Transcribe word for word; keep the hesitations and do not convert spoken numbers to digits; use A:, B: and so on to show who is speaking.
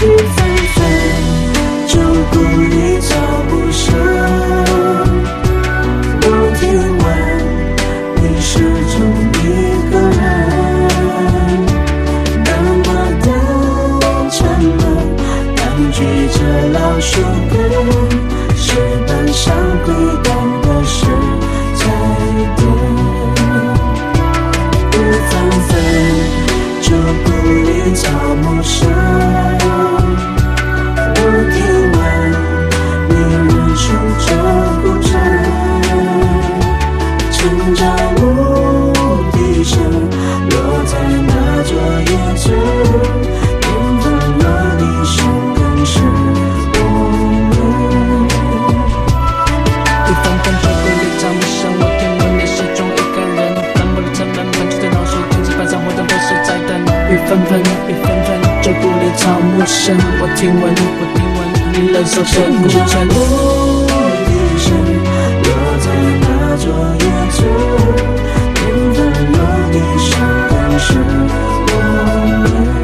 A: 雨纷纷，就故里草木深。我听闻你始终一个人，那么的沉闷，感觉着老树根，石板上归档的事才对。雨纷纷，就故里草木深。我听闻你仍守着古城，成长无笛声，落在那座野村，缘分落地生根是我们。雨纷纷，就故里草木深，我听闻你始终一个人，漫步的城门，满处的老树，天气板上活动都是在等。雨纷纷，雨纷纷，就故里草木深，我听闻，我听闻你忍受着古城。无笛声，落在那座野村，缘分落地生根是我们。